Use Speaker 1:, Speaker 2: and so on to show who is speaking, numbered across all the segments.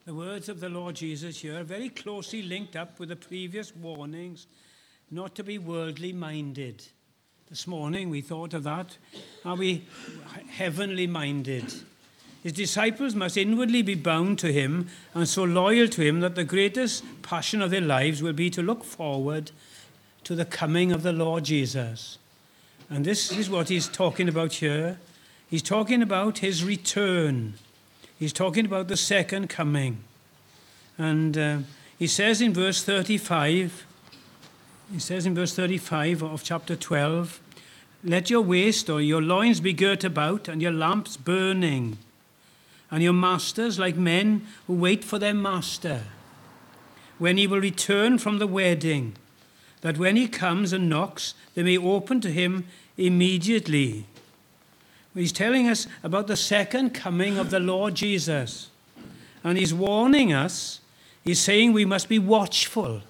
Speaker 1: The words of the Lord Jesus here are very closely linked up with the previous warnings not to be worldly minded. This morning we thought of that. Are we heavenly minded? His disciples must inwardly be bound to him and so loyal to him that the greatest passion of their lives will be to look forward to the coming of the Lord Jesus. And this is what he's talking about here. He's talking about his return. He's talking about the second coming. And he says in verse 35, of chapter 12, "Let your waist or your loins be girt about and your lamps burning, and your masters like men who wait for their master, when he will return from the wedding, that when he comes and knocks, they may open to him immediately." He's telling us about the second coming of the Lord Jesus. And he's warning us. He's saying we must be watchful.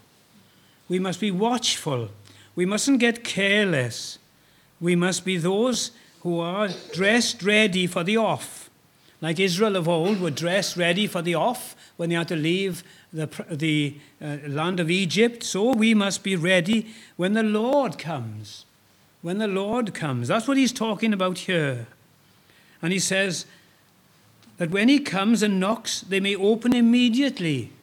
Speaker 1: We must be watchful. We mustn't get careless. We must be those who are dressed ready for the off. Like Israel of old were dressed ready for the off when they had to leave the land of Egypt. So we must be ready when the Lord comes. When the Lord comes. That's what he's talking about here. And he says that when he comes and knocks, they may open immediately.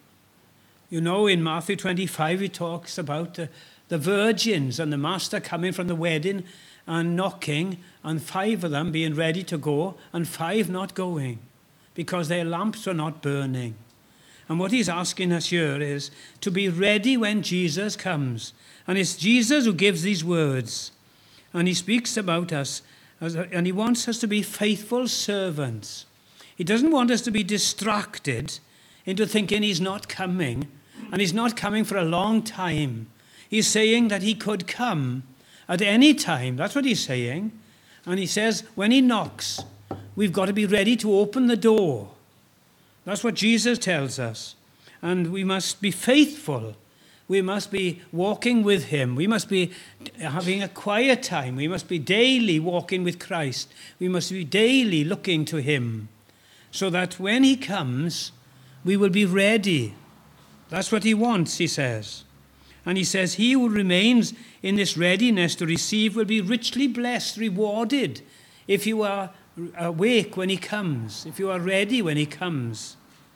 Speaker 1: You know, in Matthew 25, he talks about the virgins and the master coming from the wedding and knocking, and 5 of them being ready to go and 5 not going because their lamps were not burning. And what he's asking us here is to be ready when Jesus comes. And it's Jesus who gives these words. And he speaks about us, and he wants us to be faithful servants. He doesn't want us to be distracted into thinking he's not coming, and he's not coming for a long time. He's saying that he could come at any time. That's what he's saying. And he says when he knocks, we've got to be ready to open the door. That's what Jesus tells us. And we must be faithful. We must be walking with him. We must be having a quiet time. We must be daily walking with Christ. We must be daily looking to him so that when he comes, we will be ready. That's what he wants, he says. And he says, he who remains in this readiness to receive will be richly blessed, rewarded, if you are awake when he comes, if you are ready when he comes.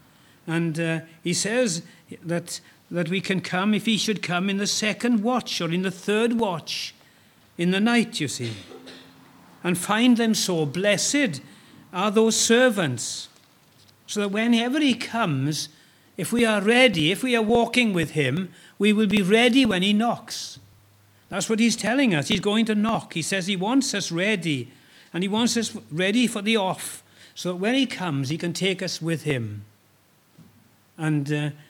Speaker 1: And he says that we can come if he should come in the second watch or in the third watch in the night, you see, and find them so. Blessed are those servants, so that whenever he comes, if we are ready, if we are walking with him, we will be ready when he knocks. That's what he's telling us. He's going to knock. He says he wants us ready, and he wants us ready for the off, so that when he comes, he can take us with him. And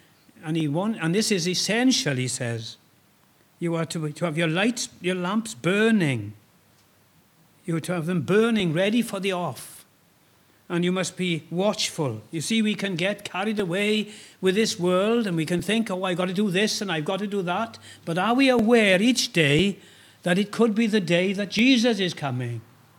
Speaker 1: this is essential, he says. You are to have your lamps burning. You are to have them burning, ready for the off. And you must be watchful. You see, we can get carried away with this world and we can think, oh, I've got to do this and I've got to do that. But are we aware each day that it could be the day that Jesus is coming?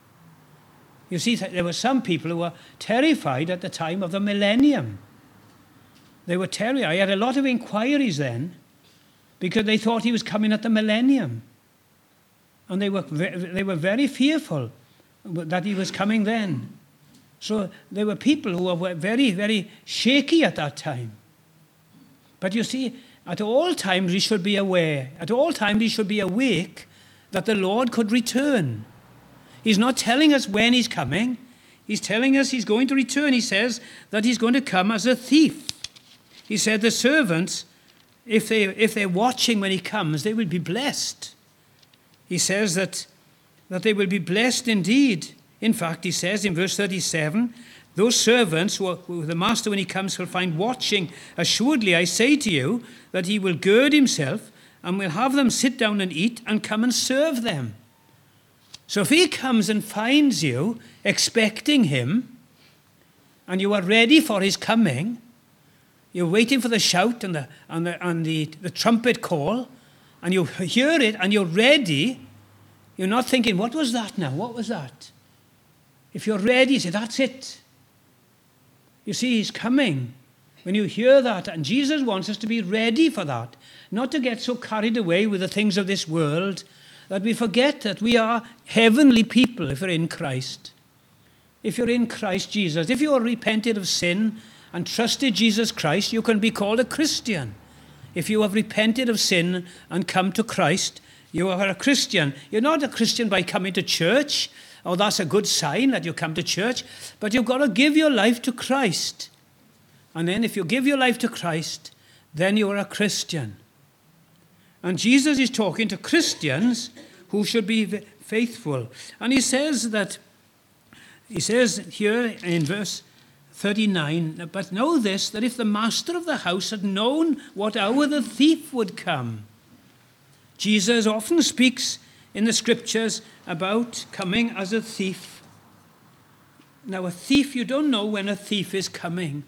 Speaker 1: You see, there were some people who were terrified at the time of the millennium. They were terrified. I had a lot of inquiries then because they thought he was coming at the millennium. And they were very fearful that he was coming then. So there were people who were very, very shaky at that time. But you see, at all times we should be aware. At all times we should be awake that the Lord could return. He's not telling us when he's coming. He's telling us he's going to return. He says that he's going to come as a thief. He said the servants, if they're watching when he comes, they will be blessed. He says that they will be blessed indeed. In fact, he says in verse 37, those servants who the master when he comes will find watching, assuredly I say to you that he will gird himself and will have them sit down and eat and come and serve them. So if he comes and finds you expecting him and you are ready for his coming, you're waiting for the shout and the trumpet call, and you hear it and you're ready. You're not thinking, what was that now? What was that? If you're ready, you say, that's it. You see, he's coming. When you hear that, and Jesus wants us to be ready for that, not to get so carried away with the things of this world that we forget that we are heavenly people if we're in Christ. If you're in Christ Jesus, if you are repented of sin and trusted Jesus Christ, you can be called a Christian. If you have repented of sin and come to Christ, you are a Christian. You're not a Christian by coming to church. Oh, that's a good sign that you come to church. But you've got to give your life to Christ. And then if you give your life to Christ, then you are a Christian. And Jesus is talking to Christians who should be faithful. And he says here in verse 39, but know this, that if the master of the house had known what hour the thief would come. Jesus often speaks in the scriptures about coming as a thief. Now, a thief, you don't know when a thief is coming.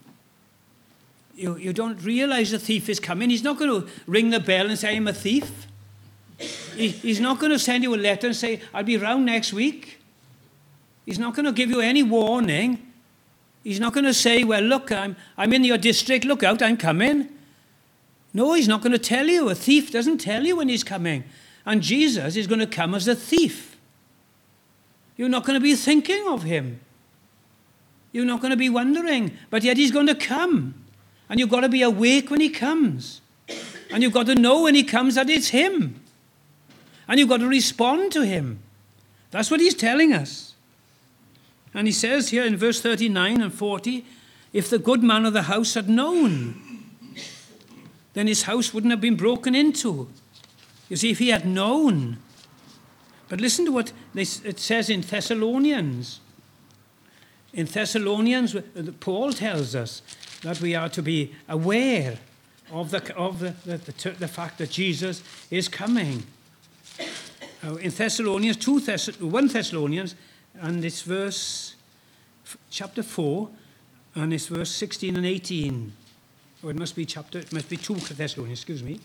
Speaker 1: You don't realize a thief is coming. He's not going to ring the bell and say, I'm a thief. He's not going to send you a letter and say, I'll be round next week. He's not going to give you any warning. He's not going to say, well, look, I'm in your district. Look out, I'm coming. No, he's not going to tell you. A thief doesn't tell you when he's coming. And Jesus is going to come as a thief. You're not going to be thinking of him. You're not going to be wondering. But yet he's going to come. And you've got to be awake when he comes. And you've got to know when he comes that it's him. And you've got to respond to him. That's what he's telling us. And he says here in verse 39 and 40, if the good man of the house had known, then his house wouldn't have been broken into. You see, if he had known. But listen to what it says in Thessalonians. In Thessalonians, Paul tells us that we are to be aware of the fact that Jesus is coming. In Thessalonians, 1 Thessalonians, and it's chapter 4, and it's verse 16 and 18. Or it must be 2 Thessalonians, excuse me.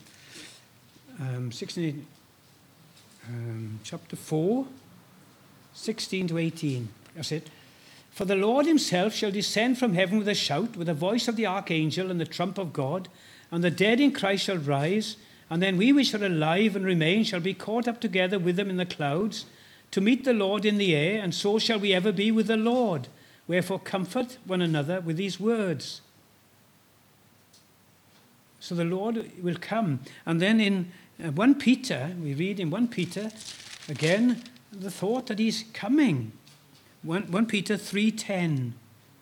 Speaker 1: 16, chapter 4, 16 to 18. That's it. For the Lord himself shall descend from heaven with a shout, with the voice of the archangel and the trump of God, and the dead in Christ shall rise, and then we which are alive and remain shall be caught up together with them in the clouds, to meet the Lord in the air, and so shall we ever be with the Lord. Wherefore comfort one another with these words. So the Lord will come. And then in 1 Peter, we read in 1 Peter, again, the thought that he's coming. 1 Peter 3:10.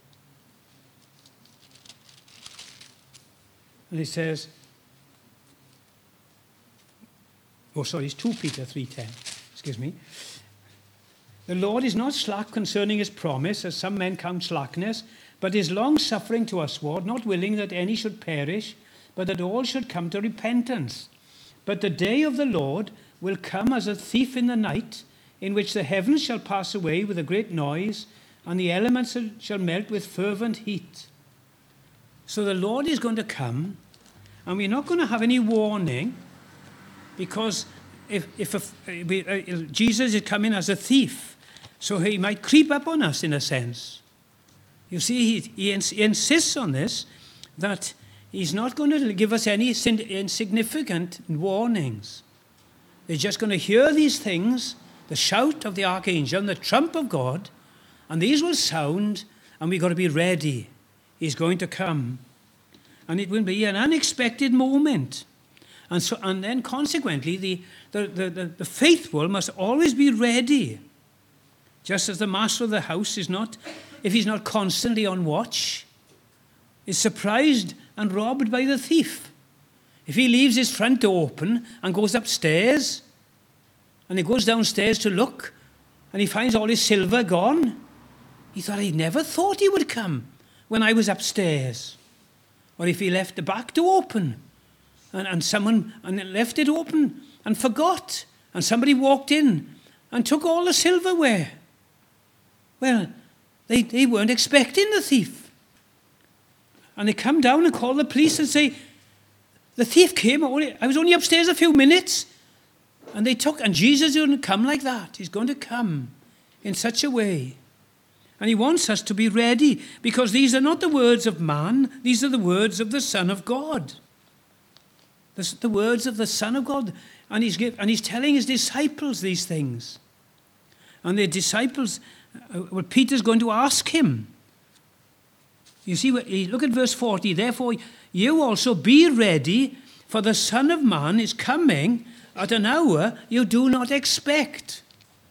Speaker 1: And it says, it's 2 Peter 3:10, excuse me. The Lord is not slack concerning his promise, as some men count slackness, but is long-suffering to usward, not willing that any should perish, but that all should come to repentance. But the day of the Lord will come as a thief in the night, in which the heavens shall pass away with a great noise, and the elements shall melt with fervent heat. So the Lord is going to come, and we're not going to have any warning, because if Jesus is coming as a thief, so he might creep up on us in a sense. You see, he insists on this, that he's not going to give us any insignificant warnings. They're just going to hear these things, the shout of the archangel and the trump of God, and these will sound, and we've got to be ready. He's going to come. And it will be an unexpected moment. And then consequently, the faithful must always be ready. Just as the master of the house is not, if he's not constantly on watch, is surprised and robbed by the thief. If he leaves his front door open and goes upstairs, and he goes downstairs to look, and he finds all his silver gone, he thought, I never thought he would come when I was upstairs. Or if he left the back door open, and someone left it open and forgot, and somebody walked in and took all the silverware. Well, they weren't expecting the thief. And they come down and call the police and say, the thief came, I was only upstairs a few minutes. And Jesus is going to come like that. He's going to come in such a way. And he wants us to be ready, because these are not the words of man, these are the words of the Son of God. The words of the Son of God. And he's telling his disciples these things. And the disciples, Peter's going to ask him. You see, look at verse 40. Therefore, you also be ready, for the Son of Man is coming at an hour you do not expect.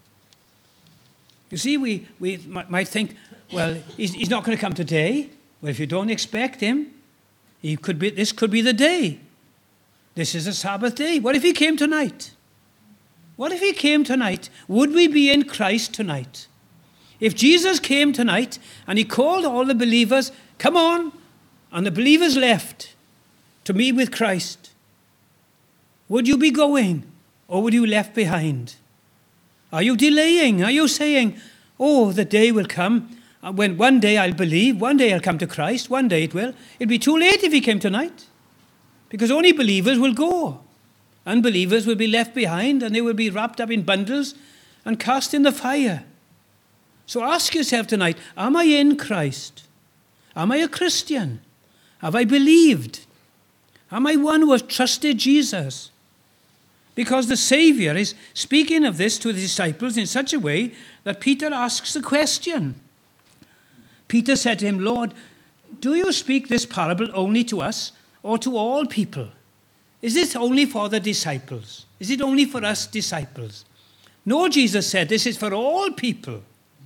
Speaker 1: You see, we might think, well, he's not going to come today. Well, if you don't expect him, this could be the day. This is a Sabbath day. What if he came tonight? What if he came tonight? Would we be in Christ tonight? If Jesus came tonight and he called all the believers, come on, and the believers left to meet with Christ, would you be going, or would you be left behind? Are you delaying? Are you saying, oh, the day will come when one day I'll believe, one day I'll come to Christ, one day it will. It'd be too late if he came tonight, because only believers will go. Unbelievers will be left behind, and they will be wrapped up in bundles and cast in the fire. So ask yourself tonight, am I in Christ? Am I a Christian? Have I believed? Am I one who has trusted Jesus? Because the Savior is speaking of this to the disciples in such a way that Peter asks the question. Peter said to him, Lord, do you speak this parable only to us or to all people? Is this only for the disciples? Is it only for us disciples? No, Jesus said, this is for all people.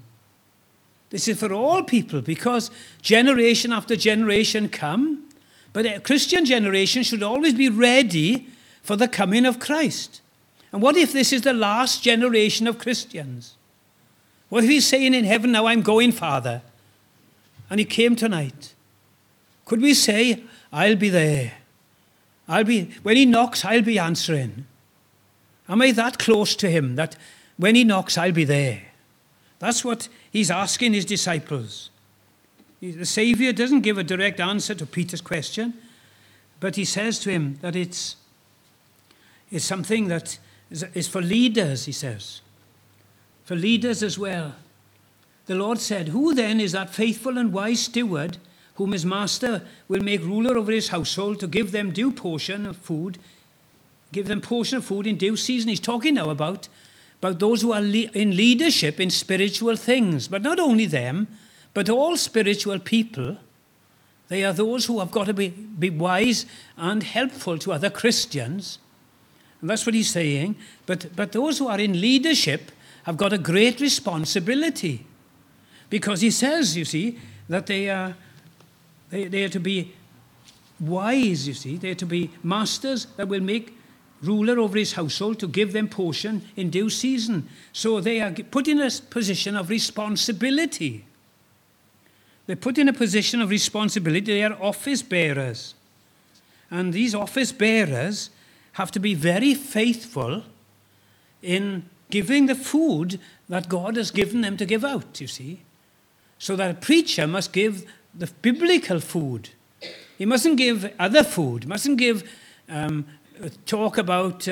Speaker 1: This is for all people, because generation after generation come, but a Christian generation should always be ready for the coming of Christ. And what if this is the last generation of Christians? What if he's saying in heaven, now I'm going, Father, and he came tonight? Could we say, I'll be there? When he knocks, I'll be answering. Am I that close to him that when he knocks, I'll be there? That's what he's asking his disciples. The Savior doesn't give a direct answer to Peter's question, but he says to him that it's something that is for leaders, he says. For leaders as well. The Lord said, who then is that faithful and wise steward whom his master will make ruler over his household to give them due portion of food, give them portion of food in due season? He's talking now about those who are in leadership in spiritual things. But not only them, but all spiritual people. They are those who have got to be wise and helpful to other Christians. And that's what he's saying. But those who are in leadership have got a great responsibility. Because he says, you see, that they are to be wise, you see. They are to be masters that will make ruler over his household to give them portion in due season. So they are put in a position of responsibility. They're put in a position of responsibility. They are office bearers. And these office bearers have to be very faithful in giving the food that God has given them to give out, you see. So that a preacher must give the biblical food. He mustn't give other food. He mustn't give talk about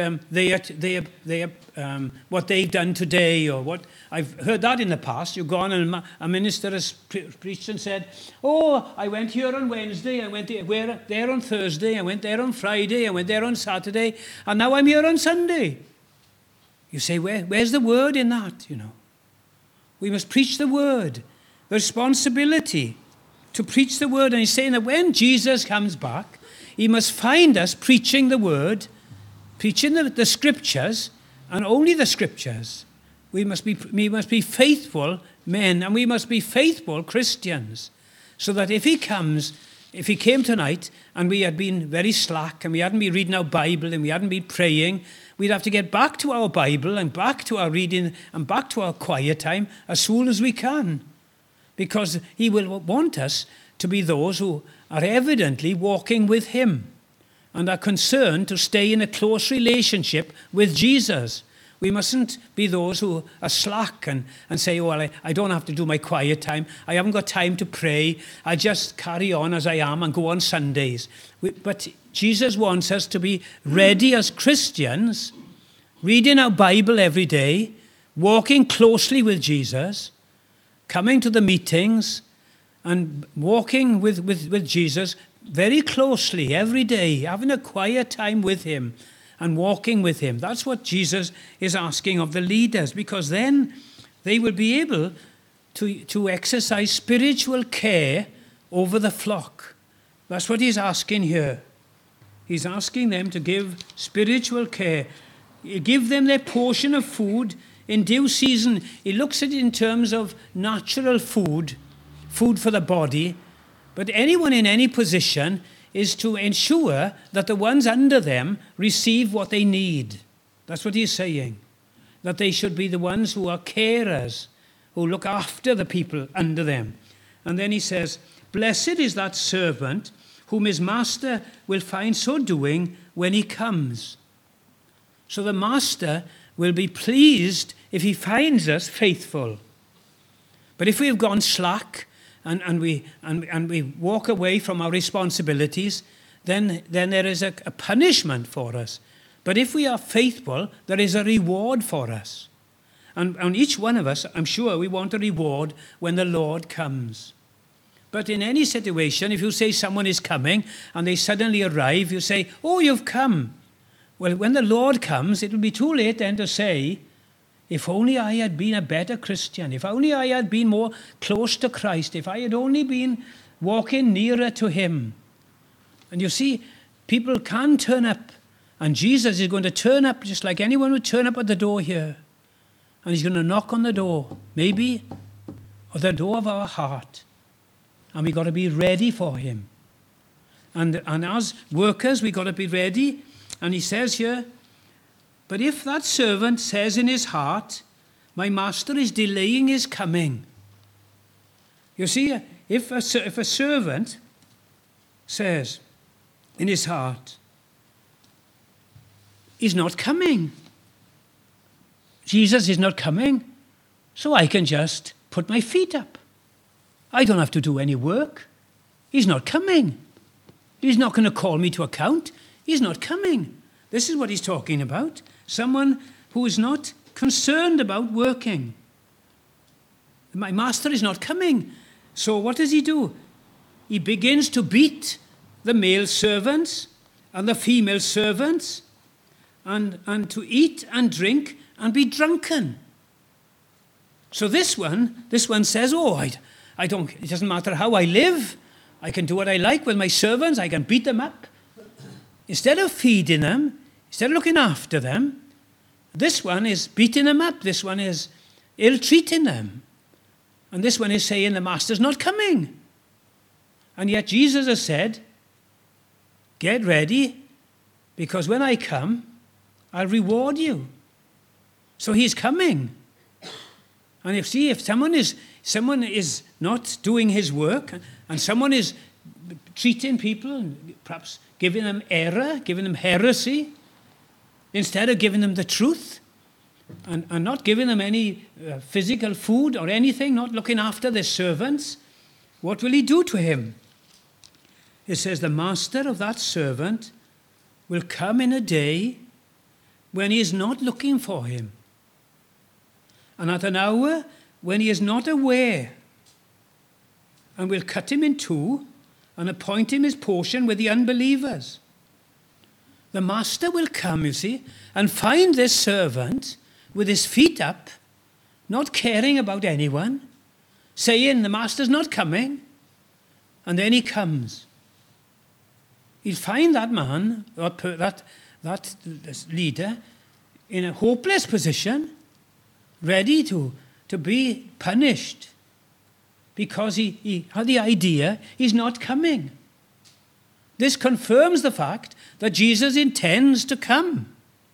Speaker 1: what they've done today, or what. I've heard that in the past. You've gone and a minister has preached and said, oh, I went here on Wednesday, I went there on Thursday, I went there on Friday, I went there on Saturday, and now I'm here on Sunday. You say, where's the word in that, you know? We must preach the word. The responsibility to preach the word. And he's saying that when Jesus comes back, he must find us preaching the word, preaching the scriptures, and only the scriptures. We must be faithful men, and we must be faithful Christians, so that if he came tonight and we had been very slack and we hadn't been reading our Bible and we hadn't been praying, we'd have to get back to our Bible and back to our reading and back to our quiet time as soon as we can, because he will want us to be those who are evidently walking with him and are concerned to stay in a close relationship with Jesus. We mustn't be those who are slack and say, oh, well, I don't have to do my quiet time. I haven't got time to pray. I just carry on as I am and go on Sundays. But Jesus wants us to be ready as Christians, reading our Bible every day, walking closely with Jesus, coming to the meetings and walking with Jesus very closely every day, having a quiet time with him and walking with him. That's what Jesus is asking of the leaders, because then they will be able to exercise spiritual care over the flock. That's what he's asking here. He's asking them to give spiritual care. Give them their portion of food in due season. He looks at it in terms of natural food for the body. But anyone in any position is to ensure that the ones under them receive what they need. That's what he's saying. That they should be the ones who are carers, who look after the people under them. And then he says, blessed is that servant whom his master will find so doing when he comes. So the master will be pleased if he finds us faithful. But if we have gone slack and we walk away from our responsibilities, then there is a punishment for us. But if we are faithful, there is a reward for us. And each one of us, I'm sure we want a reward when the Lord comes. But in any situation, if you say someone is coming and they suddenly arrive, you say, oh, you've come. Well, when the Lord comes, it will be too late then to say, if only I had been a better Christian, if only I had been more close to Christ, if I had only been walking nearer to him. And you see, people can turn up, and Jesus is going to turn up just like anyone would turn up at the door here. And he's going to knock on the door, maybe, or the door of our heart. And we've got to be ready for him. And as workers, we've got to be ready. And he says here, but if that servant says in his heart, my master is delaying his coming. You see, if a servant says in his heart, he's not coming. Jesus is not coming, so I can just put my feet up. I don't have to do any work. He's not coming. He's not going to call me to account. He's not coming. This is what he's talking about. Someone who is not concerned about working. My master is not coming. So what does he do? He begins to beat the male servants and the female servants and to eat and drink and be drunken. So this one says, oh, I don't, it doesn't matter how I live. I can do what I like with my servants. I can beat them up. Instead of feeding them, instead of looking after them, this one is beating them up. This one is ill-treating them. And this one is saying the master's not coming. And yet Jesus has said, get ready, because when I come, I'll reward you. So he's coming. And if someone is not doing his work, and someone is treating people, and perhaps giving them error, giving them heresy, instead of giving them the truth, and not giving them any physical food or anything, not looking after their servants, what will he do to him? It says the master of that servant will come in a day when he is not looking for him, and at an hour when he is not aware, and will cut him in two and appoint him his portion with the unbelievers. The master will come, you see, and find this servant with his feet up, not caring about anyone, saying the master's not coming, and then he comes. He'll find that man, that leader, in a hopeless position, ready to be punished, because he had the idea he's not coming. This confirms the fact that Jesus intends to come.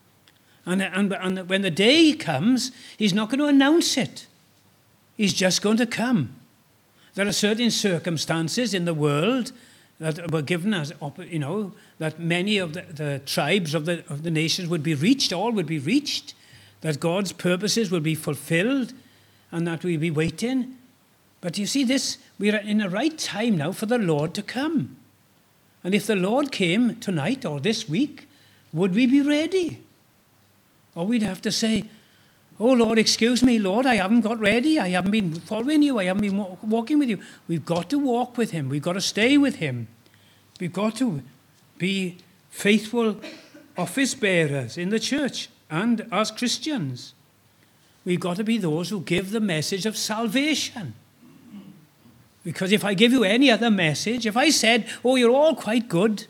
Speaker 1: And when the day comes, he's not going to announce it. He's just going to come. There are certain circumstances in the world that were given as, that many of the tribes of the nations would be reached, all would be reached, that God's purposes will be fulfilled, and that we'll be waiting. But you see this, we're in the right time now for the Lord to come. And if the Lord came tonight or this week, would we be ready? Or we'd have to say, Oh, Lord, excuse me, Lord, I haven't got ready. I haven't been following you. I haven't been walking with you. We've got to walk with him. We've got to stay with him. We've got to be faithful office bearers in the church and as Christians. We've got to be those who give the message of salvation. Because if I give you any other message, if I said, oh, you're all quite good,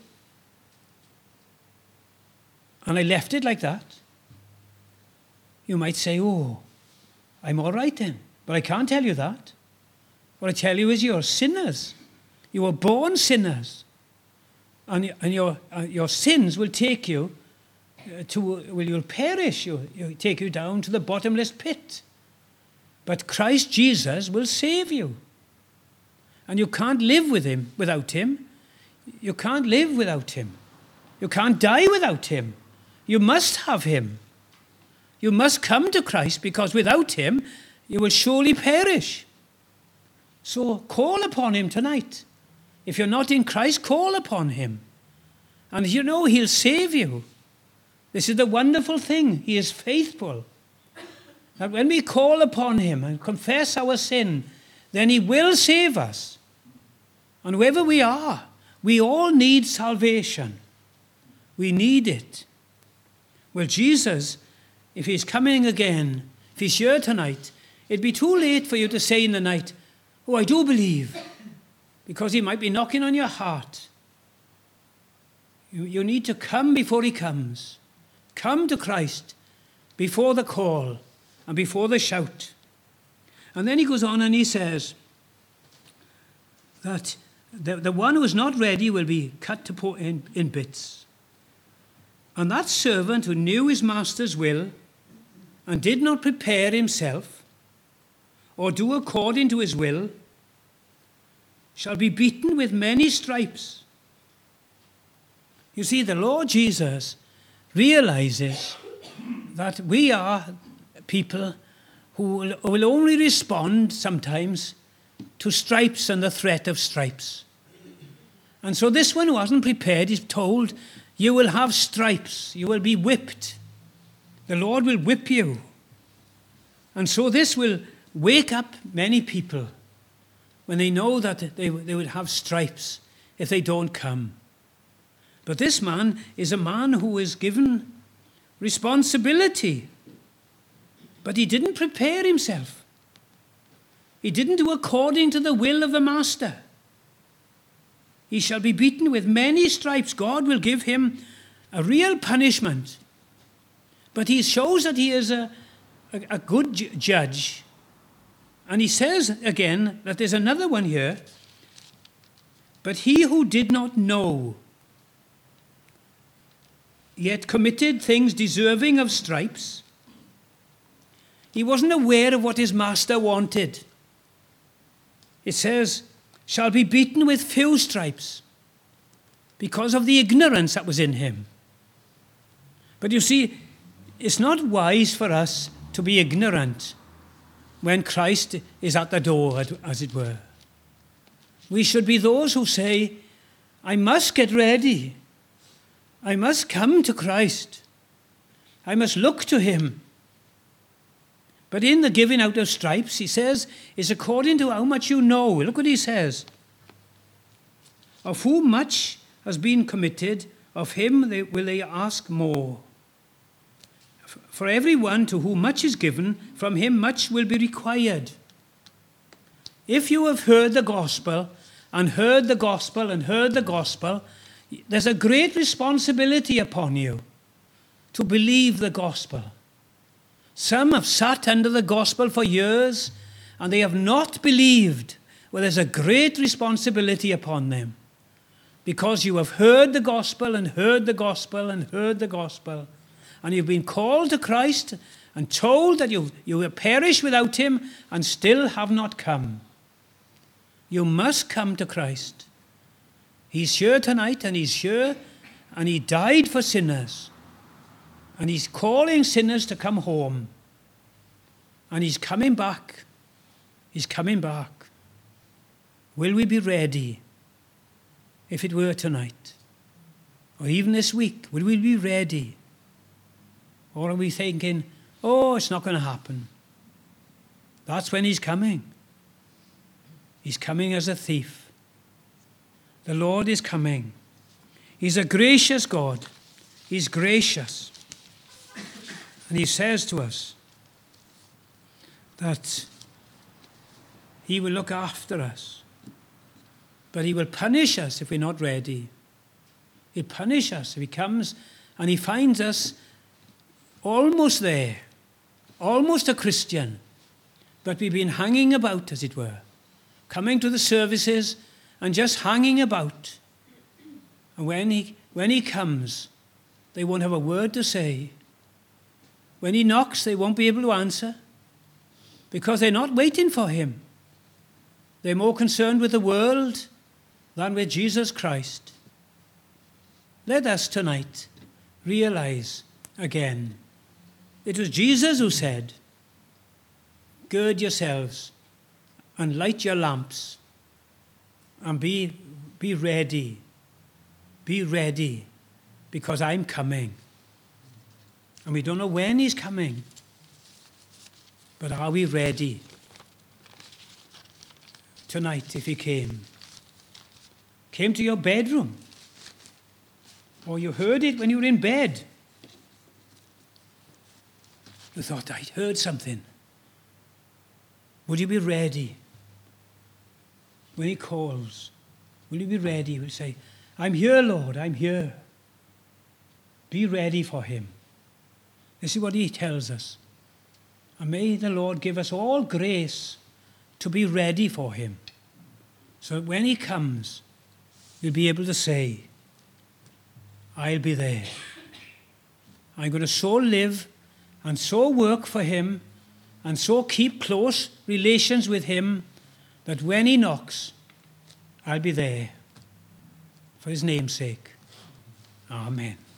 Speaker 1: and I left it like that, you might say, oh, I'm all right then. But I can't tell you that. What I tell you is you're sinners. You were born sinners. And your sins will take you you'll perish. You'll take you down to the bottomless pit. But Christ Jesus will save you. And you can't live without him. You can't live without him. You can't die without him. You must have him. You must come to Christ, because without him, you will surely perish. So call upon him tonight. If you're not in Christ, call upon him. And you know he'll save you. This is the wonderful thing. He is faithful. That when we call upon him and confess our sin, then he will save us. And wherever we are, we all need salvation. We need it. Well, Jesus, if he's coming again, if he's here tonight, it'd be too late for you to say in the night, oh, I do believe, because he might be knocking on your heart. You need to come before he comes. Come to Christ before the call and before the shout. And then he goes on and he says that the one who is not ready will be cut in bits. And that servant who knew his master's will and did not prepare himself or do according to his will shall be beaten with many stripes. You see, the Lord Jesus realizes that we are people who will only respond sometimes to stripes and the threat of stripes. And so this one who hasn't prepared is told, you will have stripes, you will be whipped. The Lord will whip you. And so this will wake up many people when they know that they would have stripes if they don't come. But this man is a man who is given responsibility. But he didn't prepare himself. He didn't do according to the will of the master. He shall be beaten with many stripes. God will give him a real punishment. But he shows that he is a good judge. And he says again that there's another one here. But he who did not know, yet committed things deserving of stripes, he wasn't aware of what his master wanted. It says, shall be beaten with few stripes because of the ignorance that was in him. But you see, it's not wise for us to be ignorant when Christ is at the door, as it were. We should be those who say, I must get ready. I must come to Christ. I must look to him. But in the giving out of stripes, he says, is according to how much you know. Look what he says. Of whom much has been committed, of him will they ask more. For everyone to whom much is given, from him much will be required. If you have heard the gospel, and heard the gospel, and heard the gospel, there's a great responsibility upon you to believe the gospel. Some have sat under the gospel for years and they have not believed. Well, there's a great responsibility upon them because you have heard the gospel and heard the gospel and heard the gospel, and you've been called to Christ and told that you will perish without him and still have not come. You must come to Christ. He's here tonight, and he's here, and he died for sinners. And he's calling sinners to come home. And he's coming back. He's coming back. Will we be ready? If it were tonight, or even this week, will we be ready? Or are we thinking, oh, it's not going to happen. That's when he's coming. He's coming as a thief. The Lord is coming. He's a gracious God. He's gracious. And he says to us that he will look after us, but he will punish us if we're not ready. He'll punish us if he comes and he finds us almost there, almost a Christian, but we've been hanging about, as it were, coming to the services and just hanging about. And when he comes, they won't have a word to say. When he knocks, they won't be able to answer because they're not waiting for him. They're more concerned with the world than with Jesus Christ. Let us tonight realize again, it was Jesus who said, gird yourselves and light your lamps and be ready. Be ready, because I'm coming. And we don't know when he's coming, but are we ready? Tonight, if he came to your bedroom, or you heard it when you were in bed, you thought, I'd heard something. Would you be ready? When he calls, will you be ready? You will say, I'm here, Lord, I'm here. Be ready for him. This is what he tells us. And may the Lord give us all grace to be ready for him. So that when he comes, we'll be able to say, I'll be there. I'm going to so live and so work for him and so keep close relations with him that when he knocks, I'll be there for his name's sake. Amen.